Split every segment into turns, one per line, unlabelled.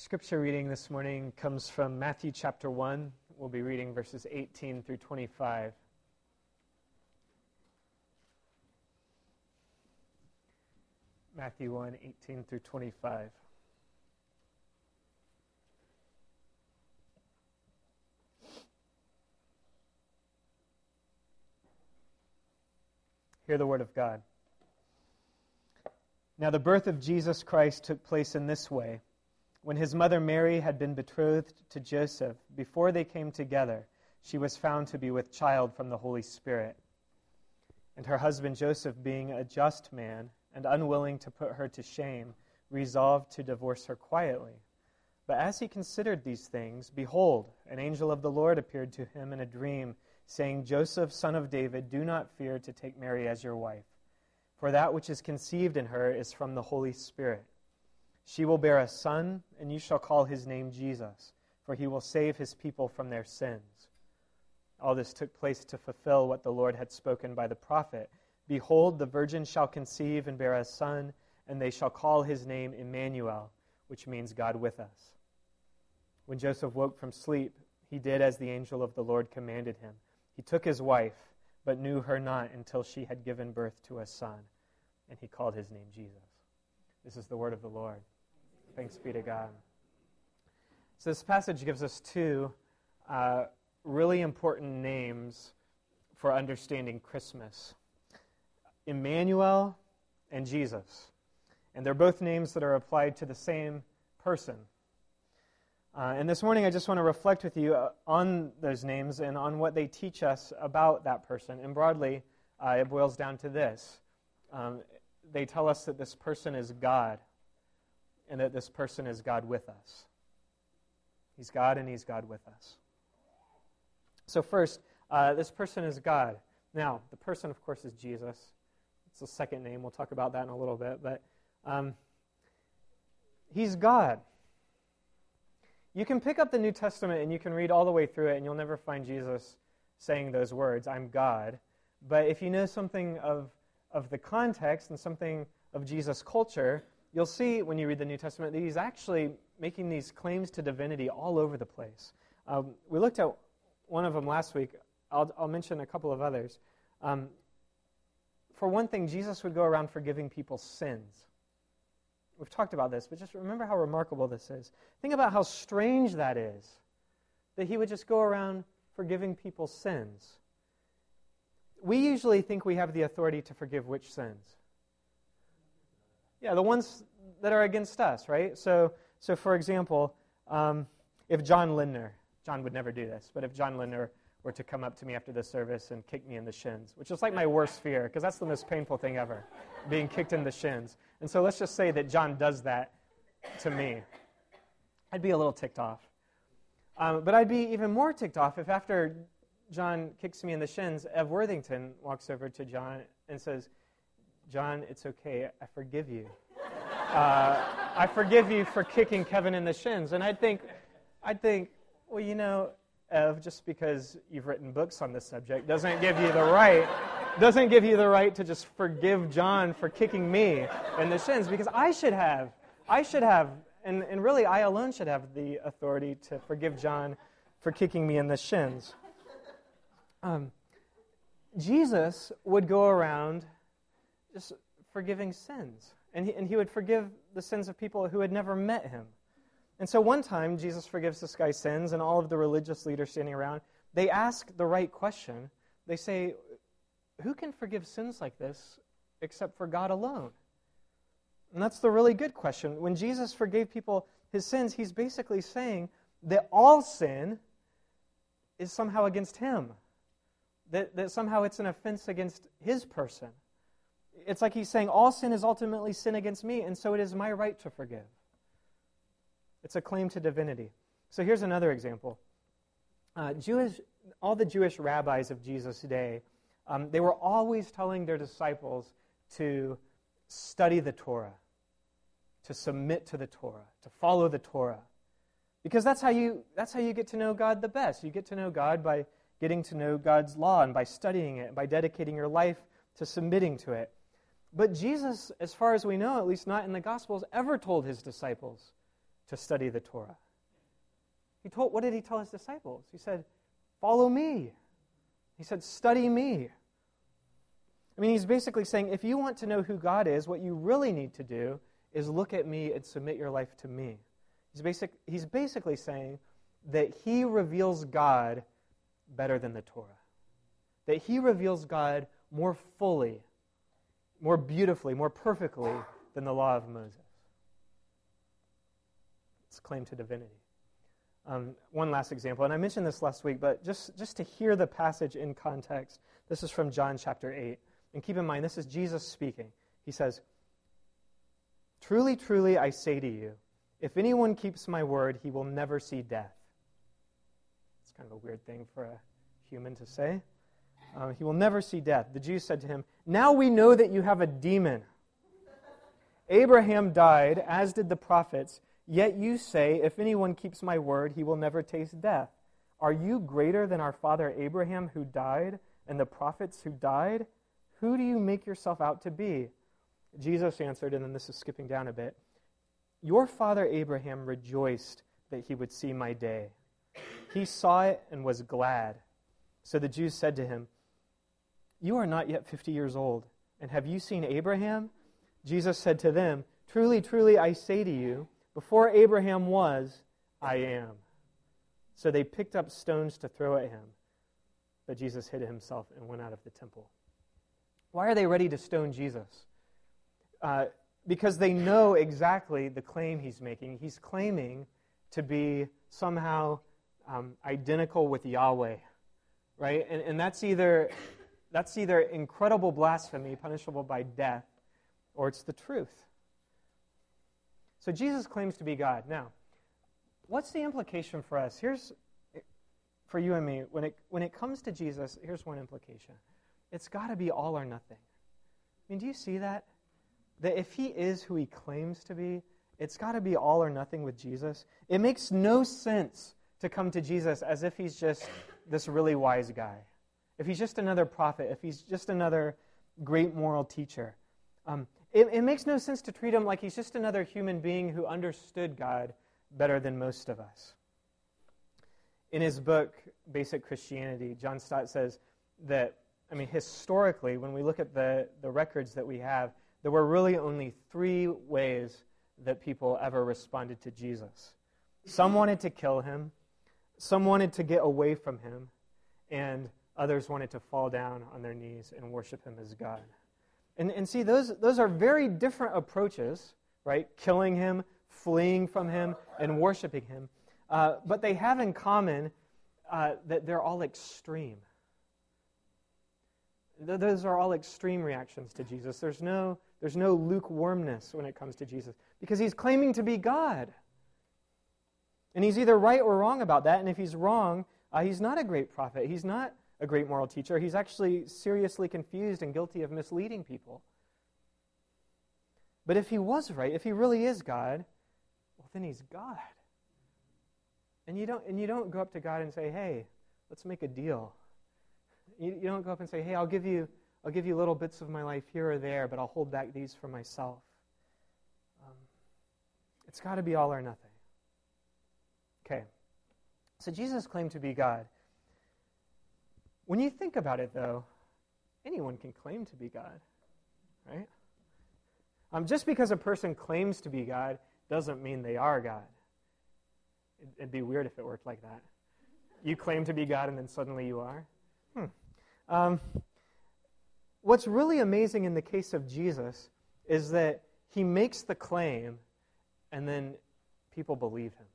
Scripture reading this morning comes from Matthew chapter 1. We'll be reading verses 18 through 25. Matthew 1, 18 through 25. Hear the word of God. Now the birth of Jesus Christ took place in this way. When his mother Mary had been betrothed to Joseph, before they came together, she was found to be with child from the Holy Spirit. And her husband Joseph, being a just man and unwilling to put her to shame, resolved to divorce her quietly. But as he considered these things, behold, an angel of the Lord appeared to him in a dream, saying, Joseph, son of David, do not fear to take Mary as your wife, for that which is conceived in her is from the Holy Spirit. She will bear a son, and you shall call his name Jesus, for he will save his people from their sins. All this took place to fulfill what the Lord had spoken by the prophet. Behold, the virgin shall conceive and bear a son, and they shall call his name Emmanuel, which means God with us. When Joseph woke from sleep, he did as the angel of the Lord commanded him. He took his wife, but knew her not until she had given birth to a son, and he called his name Jesus. This is the word of the Lord. Thanks be to God. So this passage gives us two really important names for understanding Christmas. Emmanuel and Jesus. And they're both names that are applied to the same person. And this morning I just want to reflect with you on those names and on what they teach us about that person. And broadly, it boils down to this. They tell us that this person is God, and that this person is God with us. He's God and he's God with us. So first, this person is God. Now, the person, of course, is Jesus. It's the second name. We'll talk about that in a little bit. But he's God. You can pick up the New Testament and you can read all the way through it, and you'll never find Jesus saying those words, I'm God. But if you know something of the context and something of Jesus' culture, you'll see when you read the New Testament that he's actually making these claims to divinity all over the place. We looked at one of them last week. I'll mention a couple of others. For one thing, Jesus would go around forgiving people's sins. We've talked about this, but just remember how remarkable this is. Think about how strange that is, that he would just go around forgiving people's sins. We usually think we have the authority to forgive which sins? Yeah, the ones that are against us, right? So for example, if John would never do this, but if John Lindner were to come up to me after the service and kick me in the shins, which is like my worst fear, because that's the most painful thing ever, being kicked in the shins. And so let's just say that John does that to me. I'd be a little ticked off. But I'd be even more ticked off if after John kicks me in the shins, Ev Worthington walks over to John and says, John, it's okay, I forgive you. I forgive you for kicking Kevin in the shins. And I'd think, well, you know, Ev, just because you've written books on this subject doesn't give you the right to just forgive John for kicking me in the shins, because I should have, and really I alone should have the authority to forgive John for kicking me in the shins. Jesus would go around just forgiving sins. And he would forgive the sins of people who had never met him. And so one time, Jesus forgives this guy's sins, and all of the religious leaders standing around, they ask the right question. They say, who can forgive sins like this except for God alone? And that's the really good question. When Jesus forgave people his sins, he's basically saying that all sin is somehow against him. That somehow it's an offense against his person. It's like he's saying, all sin is ultimately sin against me, and so it is my right to forgive. It's a claim to divinity. So here's another example. All the Jewish rabbis of Jesus' day, they were always telling their disciples to study the Torah, to submit to the Torah, to follow the Torah. Because that's how you get to know God the best. You get to know God by getting to know God's law and by studying it, and by dedicating your life to submitting to it. But Jesus, as far as we know, at least not in the Gospels, ever told his disciples to study the Torah. What did he tell his disciples? He said, follow me. He said, study me. I mean, he's basically saying, if you want to know who God is, what you really need to do is look at me and submit your life to me. He's basically saying that he reveals God better than the Torah. That he reveals God more fully, more beautifully, more perfectly than the law of Moses. It's claim to divinity. One last example, and I mentioned this last week, but just to hear the passage in context, this is from John chapter 8. And keep in mind, this is Jesus speaking. He says, truly, truly, I say to you, if anyone keeps my word, he will never see death. It's kind of a weird thing for a human to say. He will never see death. The Jews said to him, now we know that you have a demon. Abraham died, as did the prophets, yet you say, if anyone keeps my word, he will never taste death. Are you greater than our father Abraham who died, and the prophets who died? Who do you make yourself out to be? Jesus answered, and then this is skipping down a bit, your father Abraham rejoiced that he would see my day. He saw it and was glad. So the Jews said to him, you are not yet 50 years old, and have you seen Abraham? Jesus said to them, truly, truly, I say to you, before Abraham was, I am. So they picked up stones to throw at him, but Jesus hid himself and went out of the temple. Why are they ready to stone Jesus? Because they know exactly the claim he's making. He's claiming to be somehow identical with Yahweh, right? And that's either incredible blasphemy, punishable by death, or it's the truth. So Jesus claims to be God. Now, what's the implication for us? For you and me, when it comes to Jesus, here's one implication. It's got to be all or nothing. I mean, do you see that? That if he is who he claims to be, it's got to be all or nothing with Jesus. It makes no sense to come to Jesus as if he's just this really wise guy. If he's just another prophet, if he's just another great moral teacher. It makes no sense to treat him like he's just another human being who understood God better than most of us. In his book, Basic Christianity, John Stott says that, historically, when we look at the records that we have, there were really only 3 ways that people ever responded to Jesus. Some wanted to kill him, some wanted to get away from him, and others wanted to fall down on their knees and worship him as God. And see, those are very different approaches, right? Killing him, fleeing from him, and worshiping him. But they have in common that they're all extreme. Those are all extreme reactions to Jesus. There's no lukewarmness when it comes to Jesus, because he's claiming to be God. And he's either right or wrong about that, and if he's wrong, he's not a great prophet. He's not a great moral teacher. He's actually seriously confused and guilty of misleading people. But if he was right, if he really is God, well, then he's God. And you don't go up to God and say, hey, let's make a deal. You don't go up and say, hey, I'll give you little bits of my life here or there, but I'll hold back these for myself. It's got to be all or nothing. Okay. So Jesus claimed to be God. When you think about it, though, anyone can claim to be God, right? Just because a person claims to be God doesn't mean they are God. It'd be weird if it worked like that. You claim to be God and then suddenly you are. What's really amazing in the case of Jesus is that he makes the claim and then people believe him.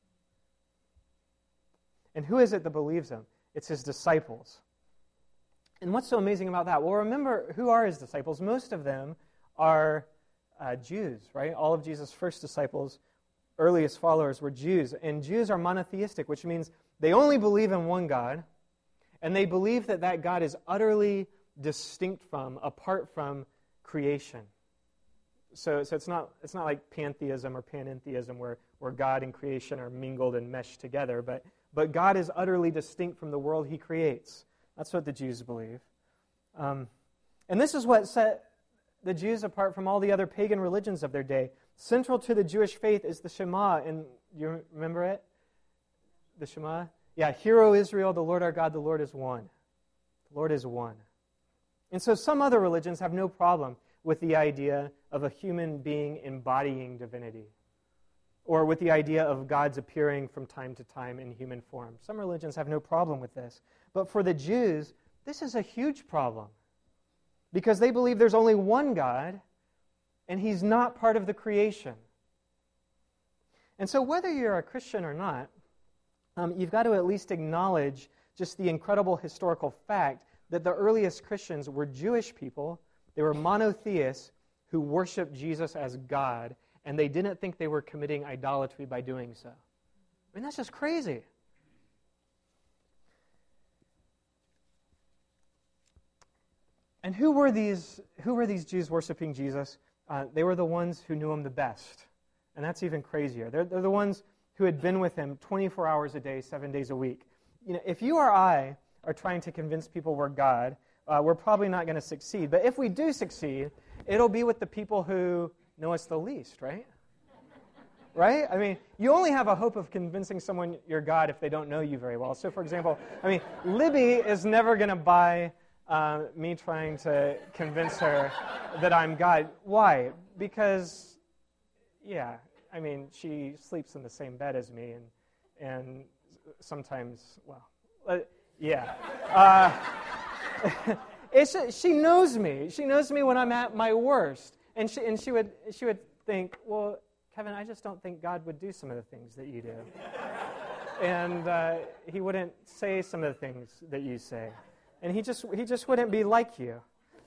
And who is it that believes him? It's his disciples. And what's so amazing about that? Well, remember, who are his disciples? Most of them are Jews, right? All of Jesus' first disciples, earliest followers, were Jews. And Jews are monotheistic, which means they only believe in one God, and they believe that God is utterly distinct from, apart from creation. So it's not like pantheism or panentheism where God and creation are mingled and meshed together, but God is utterly distinct from the world he creates. That's what the Jews believe. And this is what set the Jews apart from all the other pagan religions of their day. Central to the Jewish faith is the Shema, and you remember it? The Shema? Yeah, Hear, O Israel, the Lord our God, the Lord is one. The Lord is one. And so some other religions have no problem with the idea of a human being embodying divinity, or with the idea of God's appearing from time to time in human form. Some religions have no problem with this. But for the Jews, this is a huge problem, because they believe there's only one God, and He's not part of the creation. And so whether you're a Christian or not, you've got to at least acknowledge just the incredible historical fact that the earliest Christians were Jewish people. They were monotheists who worshiped Jesus as God, and they didn't think they were committing idolatry by doing so. I mean, that's just crazy. And who were these Jews worshiping Jesus? They were the ones who knew Him the best. And that's even crazier. They're the ones who had been with Him 24 hours a day, 7 days a week. If you or I are trying to convince people we're God, we're probably not going to succeed. But if we do succeed, it'll be with the people who know us the least, right? Right? I mean, you only have a hope of convincing someone you're God if they don't know you very well. So, for example, Libby is never going to buy me trying to convince her that I'm God. Why? Because, she sleeps in the same bed as me, and sometimes, she knows me. She knows me when I'm at my worst, and she would think, well, Kevin, I just don't think God would do some of the things that you do, and He wouldn't say some of the things that you say, and He just wouldn't be like you.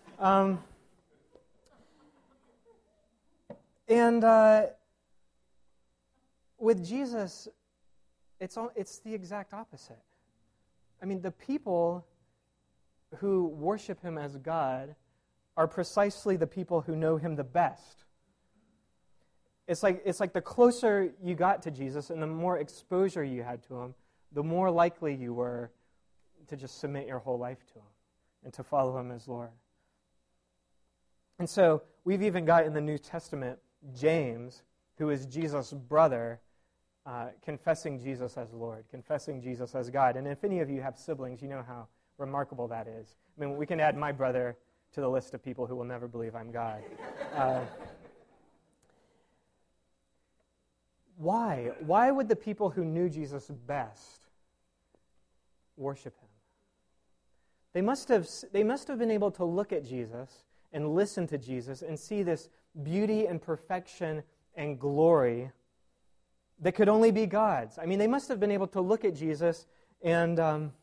With Jesus, it's the exact opposite. The people who worship Him as God are precisely the people who know Him the best. It's like the closer you got to Jesus and the more exposure you had to Him, the more likely you were to just submit your whole life to Him and to follow Him as Lord. And so we've even got in the New Testament James, who is Jesus' brother, confessing Jesus as Lord, confessing Jesus as God. And if any of you have siblings, you know how remarkable that is. We can add my brother to the list of people who will never believe I'm God. Why? Why would the people who knew Jesus best worship Him? They must have been able to look at Jesus and listen to Jesus and see this beauty and perfection and glory that could only be God's. They must have been able to look at Jesus and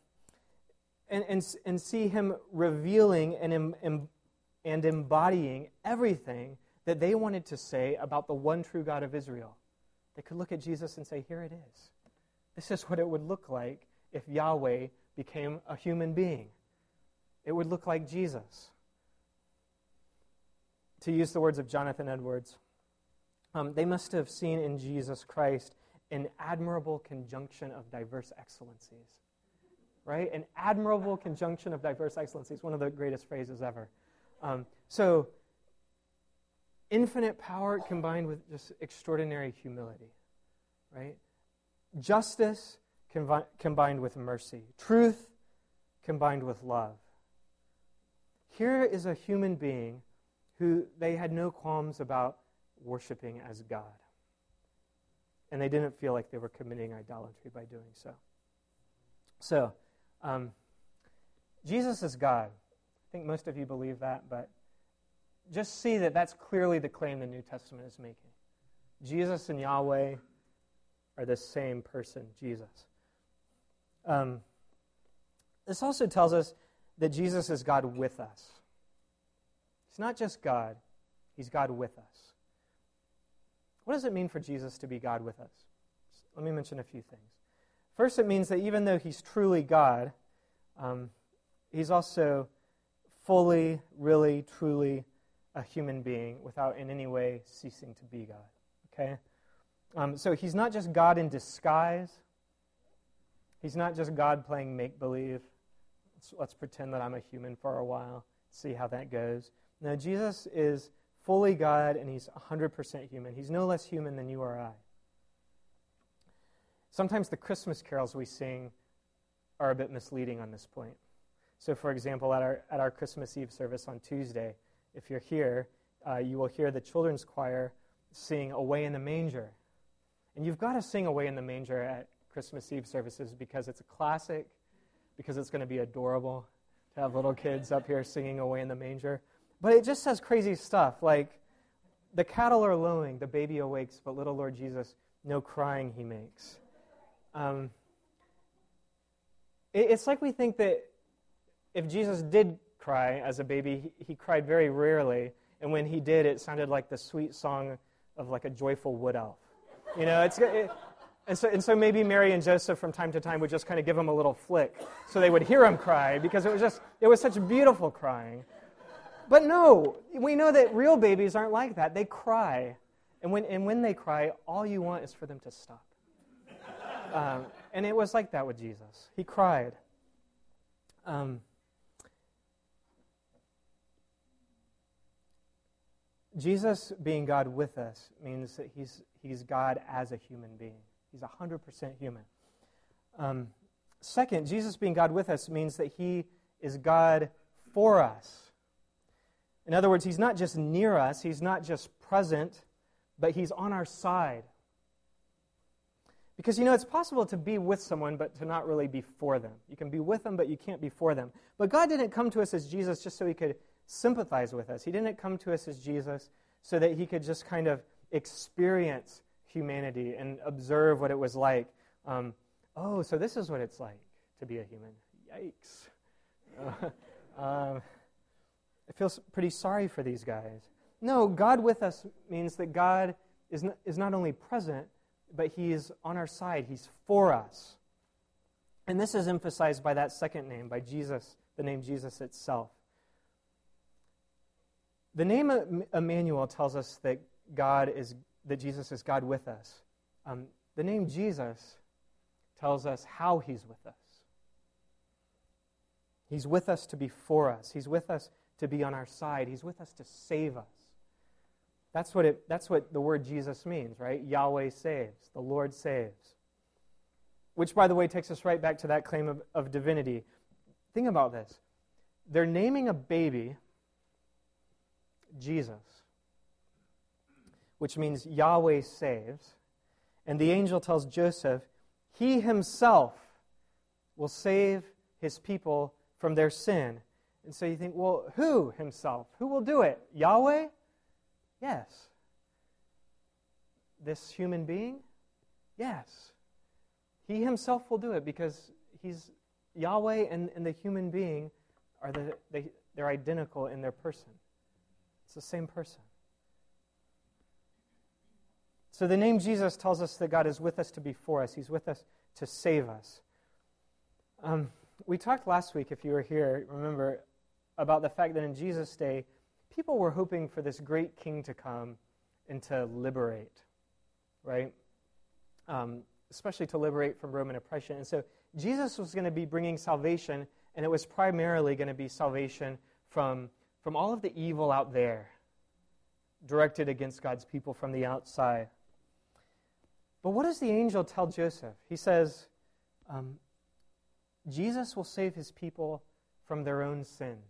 see Him revealing and embodying everything that they wanted to say about the one true God of Israel. They could look at Jesus and say, here it is. This is what it would look like if Yahweh became a human being. It would look like Jesus. To use the words of Jonathan Edwards, they must have seen in Jesus Christ an admirable conjunction of diverse excellencies. Right? An admirable conjunction of diverse excellencies, one of the greatest phrases ever. So, infinite power combined with just extraordinary humility. Right? Justice combined with mercy. Truth combined with love. Here is a human being who they had no qualms about worshiping as God. And they didn't feel like they were committing idolatry by doing so. So, Jesus is God. I think most of you believe that, but just see that that's clearly the claim the New Testament is making. Jesus and Yahweh are the same person, Jesus. This also tells us that Jesus is God with us. He's not just God, He's God with us. What does it mean for Jesus to be God with us? Let me mention a few things. First, it means that even though He's truly God, He's also fully, really, truly a human being without in any way ceasing to be God. Okay? So He's not just God in disguise. He's not just God playing make-believe. Let's pretend that I'm a human for a while, see how that goes. No, Jesus is fully God and he's 100% human. He's no less human than you or I. Sometimes the Christmas carols we sing are a bit misleading on this point. So, for example, at our Christmas Eve service on Tuesday, if you're here, you will hear the children's choir sing Away in the Manger. And you've got to sing Away in the Manger at Christmas Eve services because it's a classic, because it's going to be adorable to have little kids up here singing Away in the Manger. But it just says crazy stuff like, the cattle are lowing, the baby awakes, but little Lord Jesus, no crying he makes. It's like we think that if Jesus did cry as a baby, he cried very rarely, and when he did, it sounded like the sweet song of like a joyful wood elf. You know, and so maybe Mary and Joseph from time to time would just kind of give him a little flick so they would hear him cry because it was such beautiful crying. But no, we know that real babies aren't like that. They cry, and when they cry, all you want is for them to stop. And it was like that with Jesus. He cried. Jesus being God with us means that he's God as a human being. He's 100% human. Second, Jesus being God with us means that he is God for us. In other words, he's not just near us, he's not just present, but he's on our side. Because, it's possible to be with someone, but to not really be for them. You can be with them, but you can't be for them. But God didn't come to us as Jesus just so he could sympathize with us. He didn't come to us as Jesus so that he could just kind of experience humanity and observe what it was like. So this is what it's like to be a human. Yikes. I feel pretty sorry for these guys. No, God with us means that God is not only present, but he is on our side. He's for us. And this is emphasized by that second name, by Jesus, the name Jesus itself. The name Emmanuel tells us that Jesus is God with us. The name Jesus tells us how he's with us. He's with us to be for us. He's with us to be on our side. He's with us to save us. That's what the word Jesus means, right? Yahweh saves. The Lord saves. Which, by the way, takes us right back to that claim of divinity. Think about this. They're naming a baby Jesus, which means Yahweh saves. And the angel tells Joseph, he himself will save his people from their sin. And so you think, well, who himself? Who will do it? Yahweh? Yes. This human being? Yes. He himself will do it because he's Yahweh and the human being they're identical in their person. It's the same person. So the name Jesus tells us that God is with us to be for us. He's with us to save us. We talked last week, if you were here, remember, about the fact that in Jesus' day, people were hoping for this great king to come and to liberate, right? Especially to liberate from Roman oppression. And so Jesus was going to be bringing salvation, and it was primarily going to be salvation from all of the evil out there, directed against God's people from the outside. But what does the angel tell Joseph? He says, Jesus will save his people from their own sins.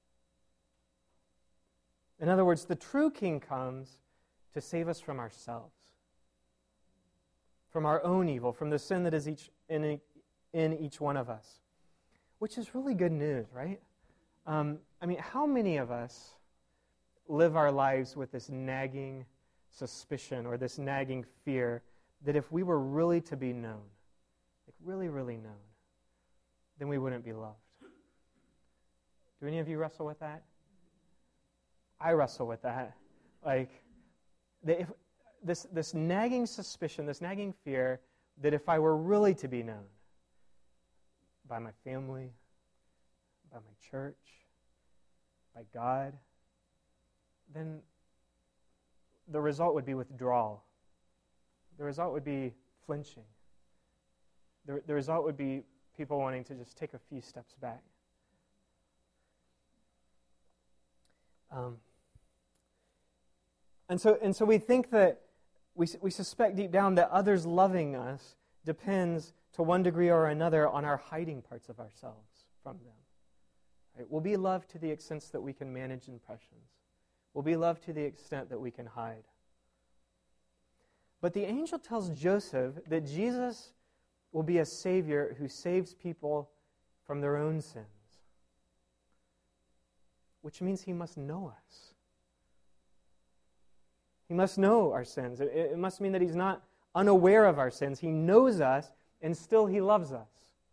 In other words, the true king comes to save us from ourselves, from our own evil, from the sin that is in each one of us, which is really good news, right? How many of us live our lives with this nagging suspicion or this nagging fear that if we were really to be known, like really, really known, then we wouldn't be loved? Do any of you wrestle with that? I wrestle with that. If this nagging suspicion, this nagging fear that if I were really to be known by my family, by my church, by God, then the result would be withdrawal. The result would be flinching. The result would be people wanting to just take a few steps back. And so we think that, we suspect deep down that others loving us depends to one degree or another on our hiding parts of ourselves from them. Right? We'll be loved to the extent that we can manage impressions. We'll be loved to the extent that we can hide. But the angel tells Joseph that Jesus will be a Savior who saves people from their own sins, which means he must know us. He must know our sins. It must mean that he's not unaware of our sins. He knows us, and still he loves us.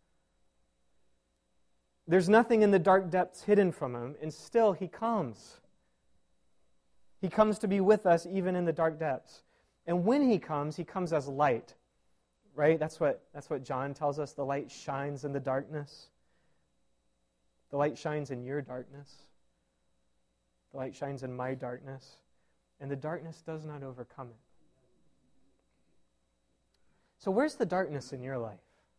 There's nothing in the dark depths hidden from him, and still he comes. He comes to be with us even in the dark depths. And when he comes as light. Right? That's what John tells us. The light shines in the darkness. The light shines in your darkness. The light shines in my darkness. And the darkness does not overcome it. So where's the darkness in your life?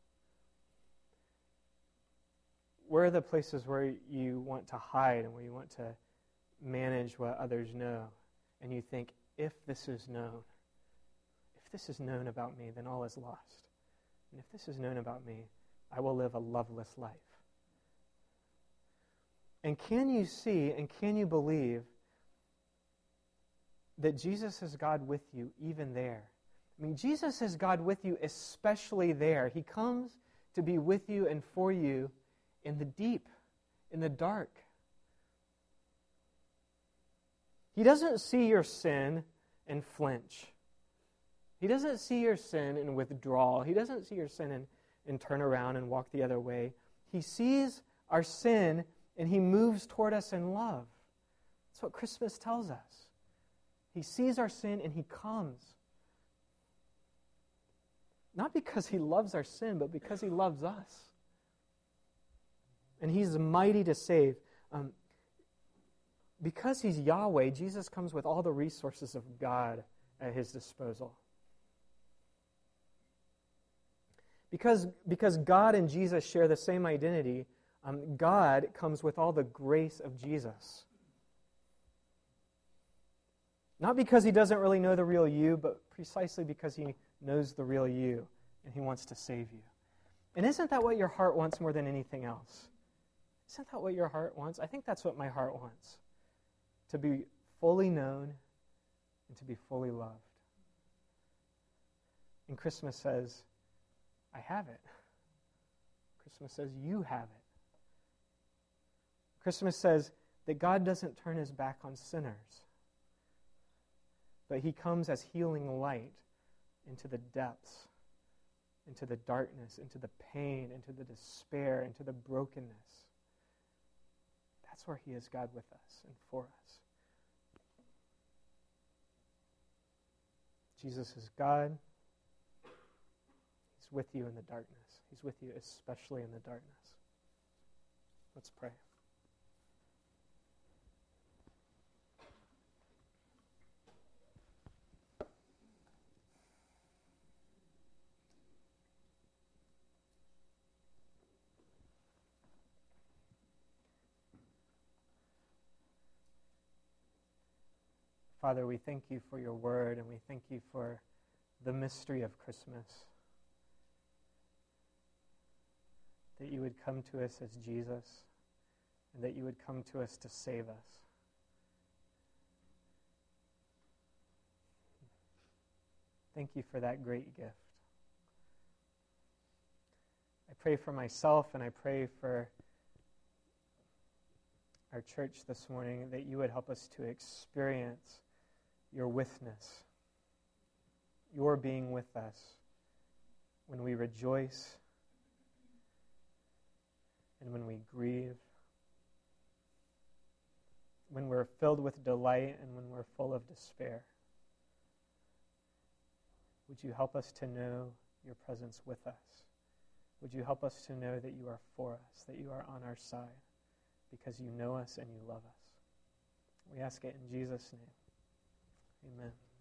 Where are the places where you want to hide and where you want to manage what others know? And you think, if this is known about me, then all is lost. And if this is known about me, I will live a loveless life. And can you see and can you believe that Jesus is God with you even there? I mean, Jesus is God with you especially there. He comes to be with you and for you in the deep, in the dark. He doesn't see your sin and flinch. He doesn't see your sin and withdraw. He doesn't see your sin and turn around and walk the other way. He sees our sin and he moves toward us in love. That's what Christmas tells us. He sees our sin and he comes. Not because he loves our sin, but because he loves us. And he's mighty to save. Because he's Yahweh, Jesus comes with all the resources of God at his disposal. Because God and Jesus share the same identity, God comes with all the grace of Jesus. Not because he doesn't really know the real you, but precisely because he knows the real you, and he wants to save you. And isn't that what your heart wants more than anything else? Isn't that what your heart wants? I think that's what my heart wants. To be fully known and to be fully loved. And Christmas says, I have it. Christmas says, you have it. Christmas says that God doesn't turn his back on sinners, but he comes as healing light into the depths, into the darkness, into the pain, into the despair, into the brokenness. That's where he is God with us and for us. Jesus is God. He's with you in the darkness. He's with you especially in the darkness. Let's pray. Father, we thank you for your word, and we thank you for the mystery of Christmas. That you would come to us as Jesus, and that you would come to us to save us. Thank you for that great gift. I pray for myself, and I pray for our church this morning, that you would help us to experience your withness, your being with us when we rejoice and when we grieve, when we're filled with delight and when we're full of despair. Would you help us to know your presence with us? Would you help us to know that you are for us, that you are on our side, because you know us and you love us? We ask it in Jesus' name. Amen.